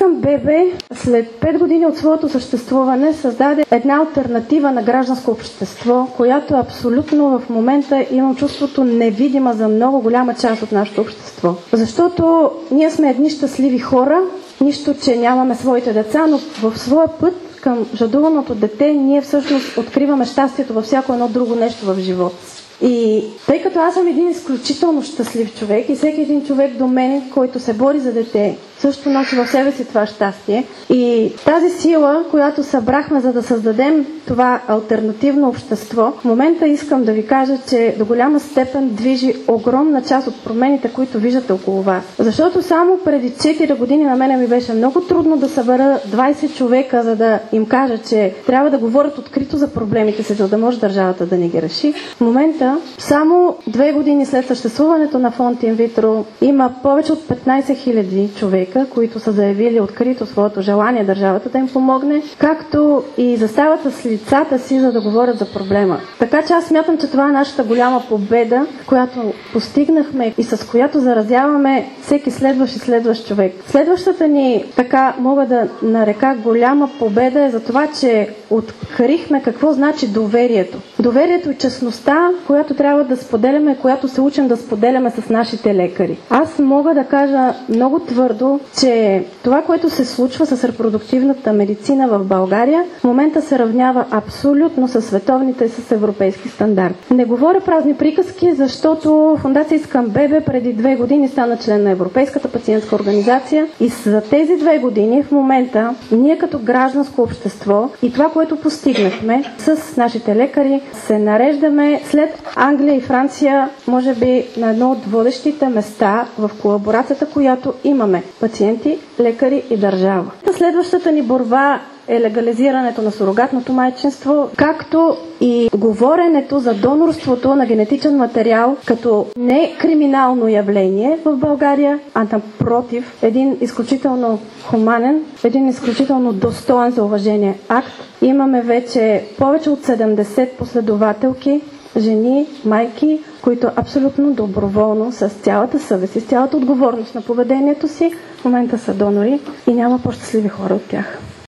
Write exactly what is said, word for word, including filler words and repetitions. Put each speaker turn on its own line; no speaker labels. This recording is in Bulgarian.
Искам ББ след пет години от своето съществуване създаде една алтернатива на гражданско общество, която абсолютно в момента имам чувството невидима за много голяма част от нашето общество. Защото ние сме едни щастливи хора, нищо, че нямаме своите деца, но в своя път към жадуваното дете ние всъщност откриваме щастието във всяко едно друго нещо в живота си. И тъй като аз съм един изключително щастлив човек и всеки един човек до мен, който се бори за дете, също носи в себе си това щастие. И тази сила, която събрахме, за да създадем това алтернативно общество, в момента искам да ви кажа, че до голяма степен движи огромна част от промените, които виждате около вас. Защото само преди четири години на мене ми беше много трудно да събера двайсет човека, за да им кажа, че трябва да говорят открито за проблемите си, за да може държавата да ни ги реши. В момента, само две години след съществуването на фонд Инвитро, има повече от петнайсет хиляди човека, които са заявили открито своето желание държавата да им помогне, както и застават с лицата си, за да говорят за проблема. Така че аз смятам, че това е нашата голяма победа, която постигнахме и с която заразяваме всеки следващ и следващ човек. Следващата ни, така мога да нарека, голяма победа е за това, че открихме какво значи доверието. Доверието и честността, която трябва да споделяме, която се учим да споделяме с нашите лекари. Аз мога да кажа много твърдо, че това, което се случва с репродуктивната медицина в България, в момента се равнява абсолютно с световните и с европейски стандарти. Не говоря празни приказки, защото Фондация Искам ББ преди две години стана член на Европейската пациентска организация и за тези две години в момента ние като гражданско общество и това, което постигнахме с нашите лекари, се нареждаме след Англия и Франция, може би на едно от водещите места в колаборацията, която имаме пациенти, лекари и държава. Следващата ни борба е легализирането на сурогатното майчинство, както и говоренето за донорството на генетичен материал като не криминално явление в България, а напротив, един изключително хуманен, един изключително достоен за уважение акт. Имаме вече повече от седемдесет последователки, жени, майки, които абсолютно доброволно, с цялата съвест и с цялата отговорност на поведението си, в момента са донори и няма по-щастливи хора от тях.